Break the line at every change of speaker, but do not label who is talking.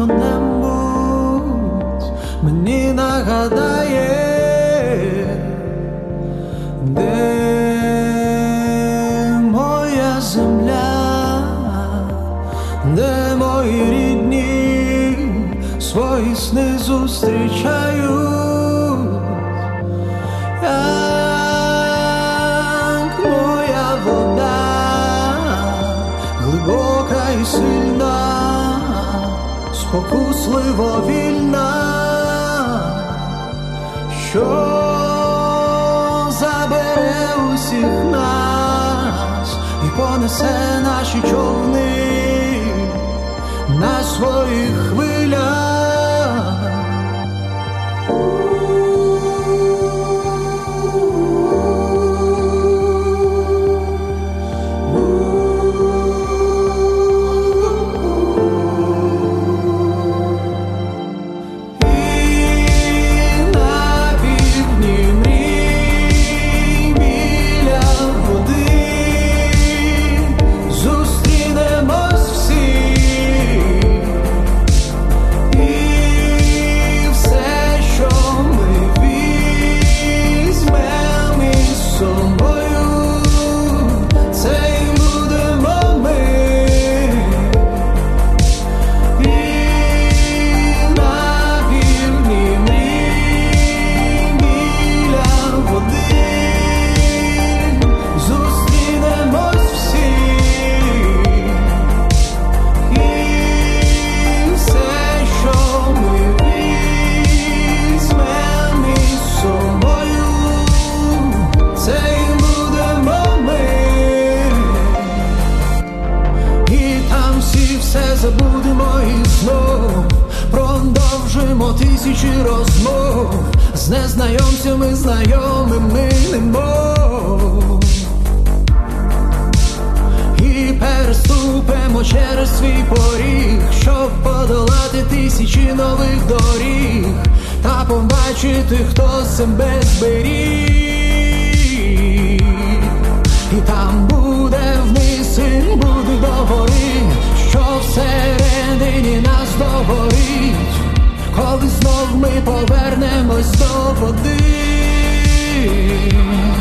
хто-небудь мені нагадає, де моя земля, де мої рідні свої сни зустрічають, як моя вода, глибока і сильна, спокусливо вільна, що забере усіх нас і понесе наші човни на своїх хвилях. Тисячі розмов з незнайомцями, знайомими немов, і переступимо через свій поріг, щоб подолати тисячі нових доріг та побачити, хто себе зберіг. І там буде вниз, і буде догори, що всередині нас догорить, коли знов ми повернемось до води.